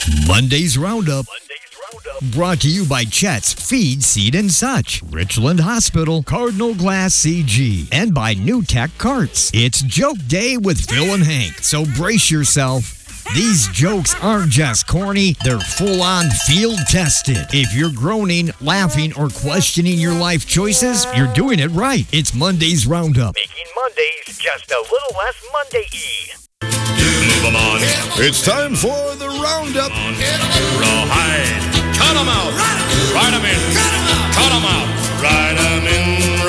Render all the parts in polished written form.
Monday's Roundup. Brought to you by Chet's Feed, Seed, and Such, Richland Hospital, Cardinal Glass CG, and by New Tech Carts. It's Joke Day with Phil and Hank, so brace yourself. These jokes aren't just corny, they're full-on field-tested. If you're groaning, laughing, or questioning your life choices, you're doing it right. It's Monday's Roundup. Making Mondays just a little less Monday-y. Move 'em on. It's time for the Roundup. Rawhide. Cut 'em out. Ride 'em in. Cut 'em out. Ride 'em in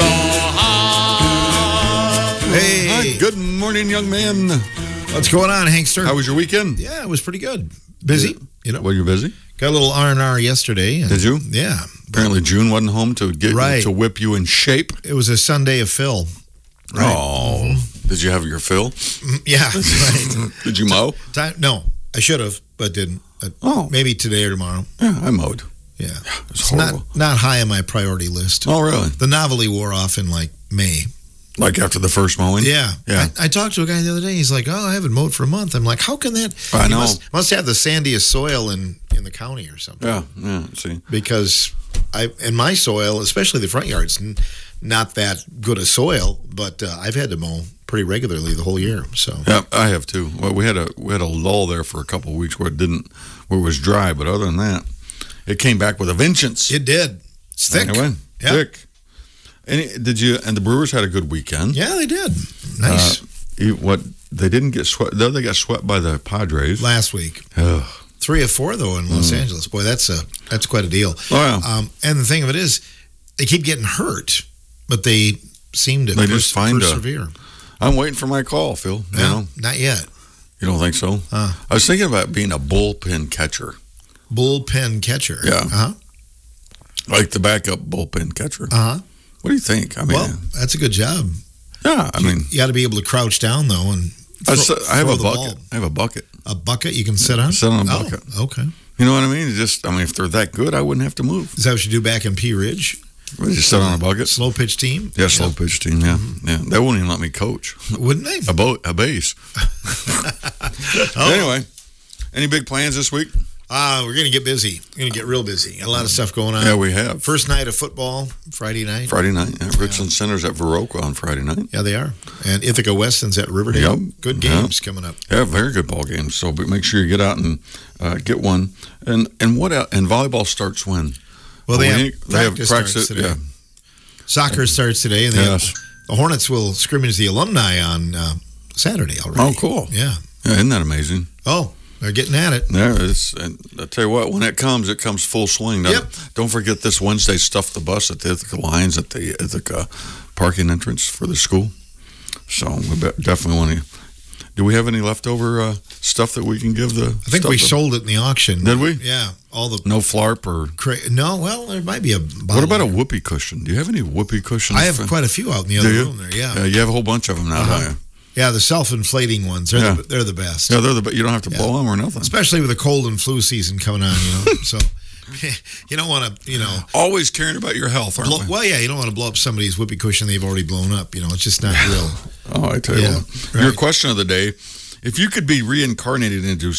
rawhide. Hey, good morning, young man. What's going on, Hankster? How was your weekend? Yeah, it was pretty good. Busy, you know. Were you busy? Got a little R&R yesterday. Did you? Yeah. Apparently June wasn't home to get Right. to whip you in shape. It was a Sunday of Phil. Right. Oh, did you have your fill? Yeah, right. Did you mow? No, I should have, but didn't. Maybe today or tomorrow. Yeah, I mowed. Yeah. It's horrible. not high on my priority list. Oh, really? The novelty wore off in like May. Like after the first mowing? Yeah. Yeah. I talked to a guy the other day. He's like, I haven't mowed for a month. I'm like, how can that? I know. Must have the sandiest soil in the county or something. Yeah, see. Because in my soil, especially the front yards, not that good a soil, but I've had to mow pretty regularly the whole year. So Yeah, I have too. Well, we had a lull there for a couple of weeks where it was dry, but other than that, it came back with a vengeance. it did. It's thick. Anyway, Yeah. thick. And the Brewers had a good weekend. Yeah, they did. Nice. They didn't get swept. Though they got swept by the Padres Last week, Ugh. 3 of 4 though in Los Angeles. Boy, that's quite a deal. Oh, yeah. And the thing of it is, they keep getting hurt, but they seem to just find persevere. I'm waiting for my call, Phil. You know? Not yet. You don't think so? I was thinking about being a bullpen catcher. Bullpen catcher. Yeah. Uh-huh. Like the backup bullpen catcher. Uh-huh. What do you think? I mean, Well, that's a good job. yeah, I mean, You got to be able to crouch down, though, and I have throw a the bucket. ball. I have a bucket. A bucket you can sit on? Sit on a bucket. Oh, okay. You know what I mean? If they're that good, I wouldn't have to move. Is that what you do back in Pea Ridge? We just sit on a bucket. Slow pitch team? Yeah, slow pitch team. Yeah, yeah. They won't even let me coach Wouldn't they? a base. Oh. Anyway, any big plans this week? We're going to get busy. We're going to get real busy. Got a lot of stuff going on. Yeah, we have. First night of football, Friday night. Friday night. Yeah. Richland Center's at Viroqua on Friday night. Yeah, they are. And Ithaca Weston's at Riverdale. Yep. Good games coming up. Yeah, very good ball games. So make sure you get out and get one. And what else? And volleyball starts when? Well, they have practice starts today. Yeah. Soccer starts today. And Yes. the Hornets will scrimmage the alumni on Saturday already. Oh, cool. Yeah. Yeah, isn't that amazing? Oh, they're getting at it. Yeah, and I tell you what, when it comes full swing. Now, Yep. Don't forget this Wednesday, stuff the bus at the Ithaca Lions at the Ithaca parking entrance for the school. So we definitely want to. Do we have any leftover stuff that we can give the? I think we sold it in the auction. Did we? Yeah. All the No flarp or. no, well, there might be a bottle. What about a whoopee cushion? Do you have any whoopee cushions? I have quite a few out in the other Do you? room there. Yeah. Yeah, you have a whole bunch of them now, don't you? Yeah, the self-inflating ones. They're, Yeah. they're the best. Yeah, you don't have to blow them or nothing. Especially with the cold and flu season coming on, So you don't want to, Always caring about your health, aren't we? well, yeah, you don't want to blow up somebody's whoopee cushion they've already blown up. It's just not real. Oh, I tell you Yeah, what. right. Your question of the day: if you could be reincarnated into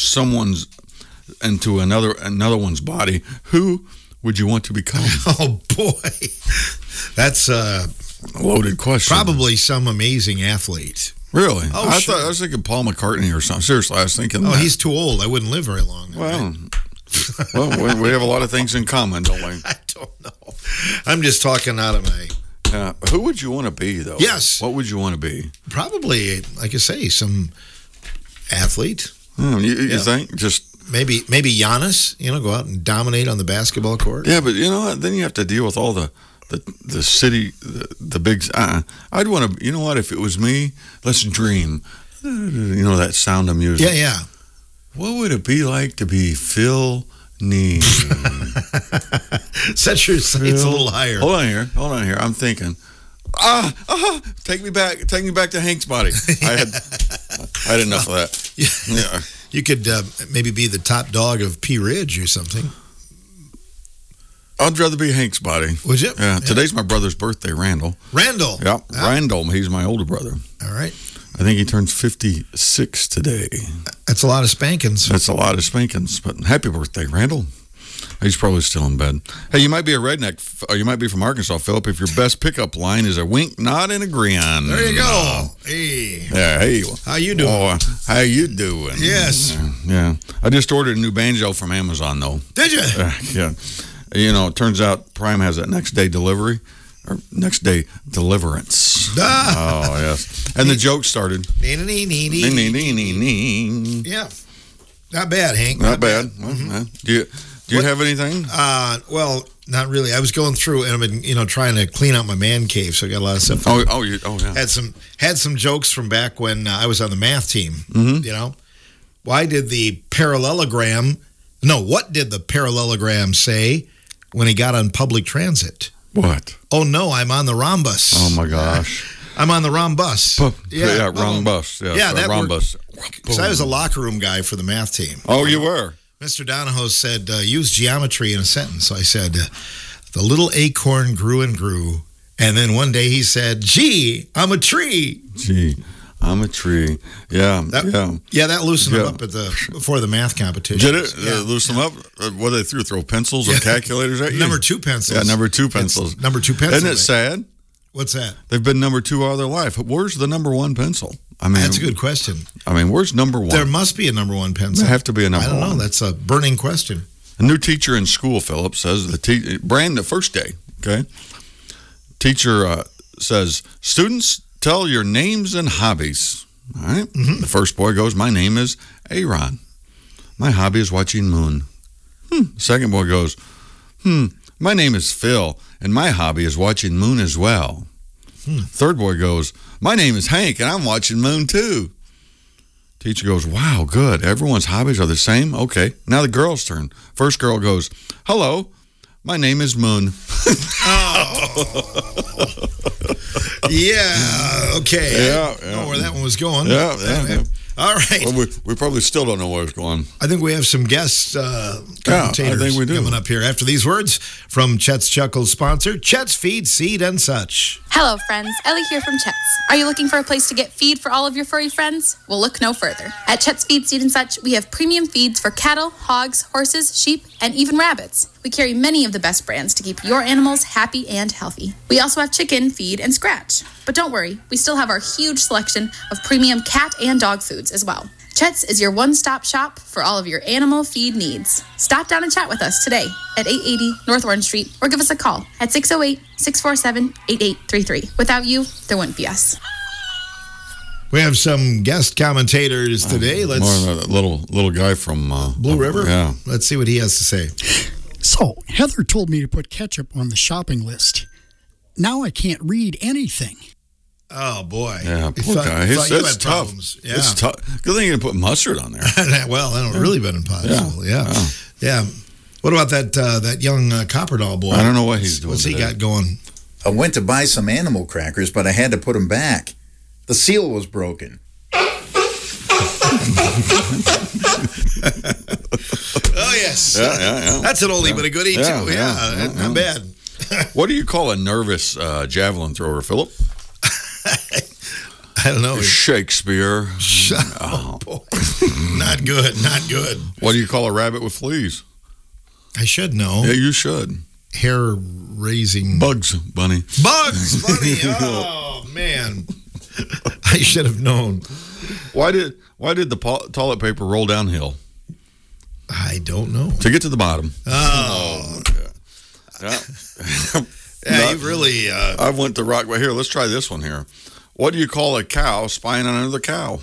another one's body, who would you want to become? Oh, boy. That's A loaded question. probably some amazing athlete. Really? Oh, I sure. thought I was thinking Paul McCartney or something. Seriously, I was thinking. Oh, that. he's too old. I wouldn't live very long. Well, we have a lot of things in common, don't we? I don't know. I'm just talking out of my... Who would you want to be, though? Yes. What would you want to be? Probably, like I say, some athlete. You think? Just Maybe Giannis, go out and dominate on the basketball court. yeah, but you know what? Then you have to deal with all the city, the big. I'd want to. You know what? If it was me, let's dream. That sound of music. Yeah, yeah. What would it be like to be Phil Nee? Set your sights a little higher. Hold on here. I'm thinking. Take me back to Hank's body. I had enough of that. Yeah. You could maybe be the top dog of Pea Ridge or something. I'd rather be Hank's body. Would you? Yeah. Today's my brother's birthday, Randall. Randall. Yep. Ah. Randall. He's my older brother. All right. I think he turns 56 today. That's a lot of spankings. That's a lot of spankings. But happy birthday, Randall. He's probably still in bed. Hey, you might be a redneck, or you might be from Arkansas, Philip, if your best pickup line is a wink, nod, and a grin. There you go. Hey. Yeah, hey. How you doing? Oh, how you doing? Yes. Yeah. I just ordered a new banjo from Amazon, though. Did you? Yeah. You know, it turns out Prime has that next day delivery, or next day deliverance. Oh, yes. And the joke started. Yeah. Not bad, Hank. Not bad. Mm-hmm. Do you have anything? Well, not really. I was going through and I've been, trying to clean out my man cave, so I got a lot of stuff. Yeah. Had some jokes from back when I was on the math team. Mm-hmm. Why did the parallelogram? No, what did the parallelogram say when he got on public transit? What? Oh no, I'm on the wrong bus. Oh my gosh. I'm on the wrong bus. Wrong bus. Yeah, that wrong bus. Because I was a locker room guy for the math team. Oh, you were? Mr. Donahoe said, use geometry in a sentence. So I said, the little acorn grew and grew. And then one day he said, gee, I'm a tree. Gee, I'm a tree. Yeah. That loosened him up before the math competition. Did it? Loosen them up? What did they throw pencils or calculators at you? Number 2 pencils. Yeah, number 2 pencils. It's number 2 pencils. Isn't it sad? What's that? They've been number 2 all their life. Where's the number 1 pencil? I mean, that's a good question. I mean, where's number 1? There must be a number 1 pencil. There have to be a number 1. I don't know. That's a burning question. A new teacher in school, Philip, says the first day, okay? Teacher says, students, tell your names and hobbies. All right? Mm-hmm. The first boy goes, my name is Aaron. My hobby is watching Moon. The second boy goes, my name is Phil, and my hobby is watching Moon as well. Third boy goes, my name is Hank, and I'm watching Moon too. Teacher goes, wow, good. Everyone's hobbies are the same? Okay. Now the girl's turn. First girl goes, hello, my name is Moon. Yeah, okay. Yeah. I know where that one was going. Yeah. All right. Well, we probably still don't know where it's going. I think we have some guest commentators I think we do. coming up here after these words from Chet's Chuckles sponsor, Chet's Feed, Seed, and Such. Hello, friends. Ellie here from Chet's. Are you looking for a place to get feed for all of your furry friends? Well, look no further. At Chet's Feed, Seed, and Such, we have premium feeds for cattle, hogs, horses, sheep, and even rabbits. We carry many of the best brands to keep your animals happy and healthy. We also have chicken, feed, and scratch. But don't worry, we still have our huge selection of premium cat and dog foods as well. Chet's is your one-stop shop for all of your animal feed needs. Stop down and chat with us today at 880 North Orange Street or give us a call at 608-647-8833. Without you, there wouldn't be us. We have some guest commentators today. More of a little guy from Blue River? Yeah. Let's see what he has to say. So, Heather told me to put ketchup on the shopping list. Now I can't read anything. Oh, boy. Yeah, poor guy. It's tough. Yeah. It's tough. Good thing you didn't put mustard on there. Well, that would really been impossible. Yeah. What about that young copper doll boy? I don't know what he's doing. What's he got going? I went to buy some animal crackers, but I had to put them back. The seal was broken. Oh, yes. Yeah. That's an oldie but a goodie, too. Yeah. Not bad. What do you call a nervous javelin thrower, Philip? I don't know. Shakespeare. Oh, boy. Not good. What do you call a rabbit with fleas? I should know. Yeah, you should. Hair raising. Bugs Bunny. Bugs Bunny. Oh, man. I should have known. Why did the toilet paper roll downhill? I don't know. To get to the bottom. Oh. Yeah. Yeah, you really... I went to rock right here. Let's try this one here. What do you call a cow spying on another cow?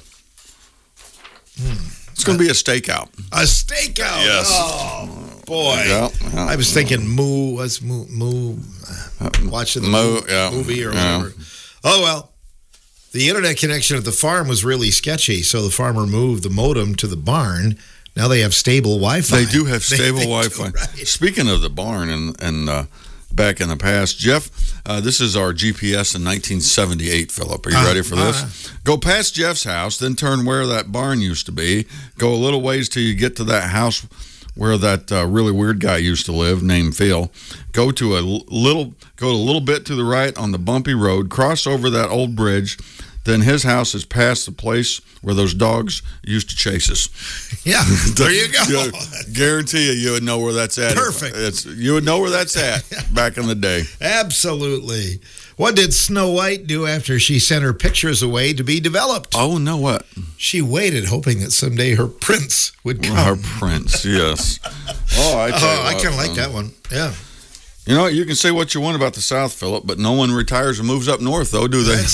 It's going to be a stakeout. A stakeout? Yes. Oh, boy. Yeah. I was thinking moo. What's moo? Watching the movie or whatever. Oh, well. The internet connection at the farm was really sketchy, so the farmer moved the modem to the barn. Now they have stable Wi-Fi. They do have stable Wi-Fi. Right. Speaking of the barn and back in the past, Jeff, this is our GPS in 1978, Philip. Are you ready for this? Go past Jeff's house, then turn where that barn used to be. Go a little ways till you get to that house where that really weird guy used to live named Phil. Go a little bit to the right on the bumpy road, cross over that old bridge, then his house is past the place where those dogs used to chase us. Yeah, there you go. Guarantee you would know where that's at. Perfect. You would know where that's at back in the day. Absolutely. What did Snow White do after she sent her pictures away to be developed? Oh, no, what? She waited, hoping that someday her prince would come. Her prince, yes. I kind of like that one. Yeah. You know, you can say what you want about the South, Philip, but no one retires and moves up north, though, do they?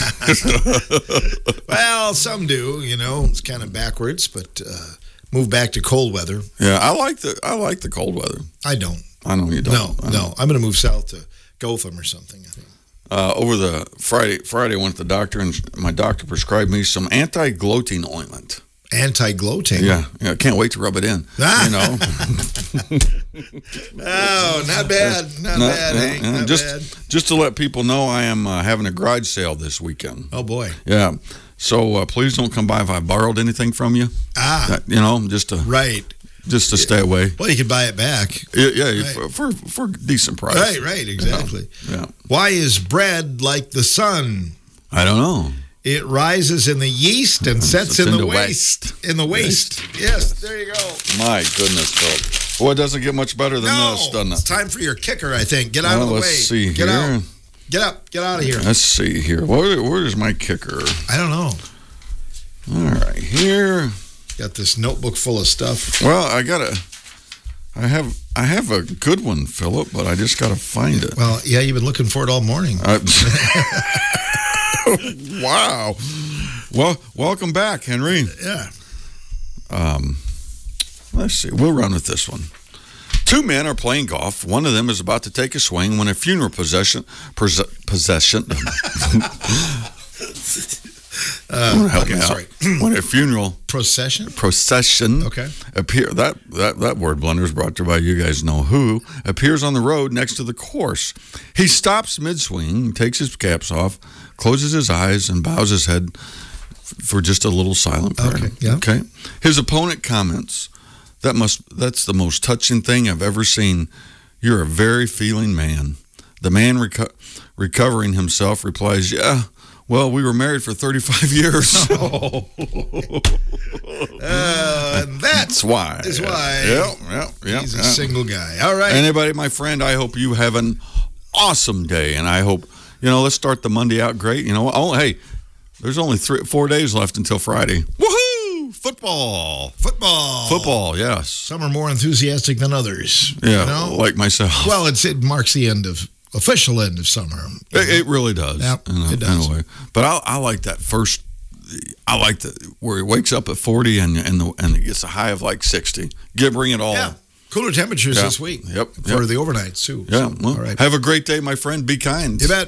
Well, some do. You know, it's kind of backwards, but move back to cold weather. Yeah, I like the cold weather. I don't. I know you don't. No. I'm going to move south to Gotham or something, I think. Over the Friday, I went to the doctor, and my doctor prescribed me some anti-gloating ointment. Anti-gloating? Yeah. I can't wait to rub it in. You know. Oh, not bad. Not bad, Hank. Not bad. Just to let people know, I am having a garage sale this weekend. Oh, boy. Yeah. So please don't come by if I borrowed anything from you. Just to stay away. Well, you can buy it back. Yeah, right. for a decent price. Right, exactly. Yeah. Why is bread like the sun? I don't know. It rises in the yeast and sets in the waste. In the waste. Yes, there you go. My goodness, Phil. Well, it doesn't get much better than this, doesn't it? It's time for your kicker, I think. Get out of the way. Let's see Get here. out. Get up. Get out of here. Let's see here. Where's my kicker? I don't know. All right, here. Got this notebook full of stuff. Well, I have a good one, Philip, but I just got to find it. Well, yeah, you've been looking for it all morning. Wow. Well, welcome back, Henry. Yeah. Let's see. We'll run with this one. Two men are playing golf. One of them is about to take a swing when a funeral possession. Sorry. When a funeral procession appear that word blunder is brought to you by you guys know who appears on the road next to the course. He stops mid-swing, takes his caps off, closes his eyes, and bows his head for just a little silent prayer. Okay. Yeah. Okay. His opponent comments, "That's the most touching thing I've ever seen. You're a very feeling man." The man recovering himself replies, "Yeah. Well, we were married for 35 years. And that's why. Yeah. He's a single guy. All right. Anybody, my friend, I hope you have an awesome day. And I hope, let's start the Monday out great. Hey, there's only 4 days left until Friday. Woohoo! Football, yes. Some are more enthusiastic than others. Yeah, like myself. Well, it marks the official end of summer. It really does. Yep, it does. In a way. But I like that first. I like where he wakes up at 40 and it gets a high of like 60. Bring it all. Yeah. Cooler temperatures this week. Yep. For the overnights too. Yeah. So, well, all right. Have a great day, my friend. Be kind. You bet.